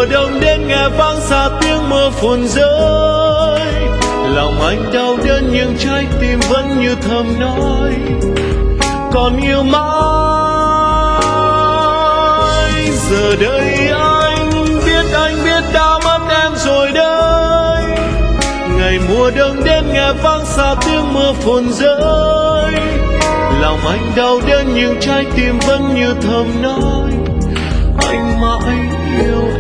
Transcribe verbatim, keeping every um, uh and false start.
đông đến nghe vang xa tiếng mưa phùn rơi. Lòng anh đau đớn nhưng trái tim vẫn như thầm nói còn yêu mãi. Giờ đây anh biết, anh biết đã mất em rồi đây. Ngày mùa đông đến nghe vang xa tiếng mưa phùn rơi. Lòng anh đau đớn nhưng trái tim vẫn như thầm nói anh mãi yêu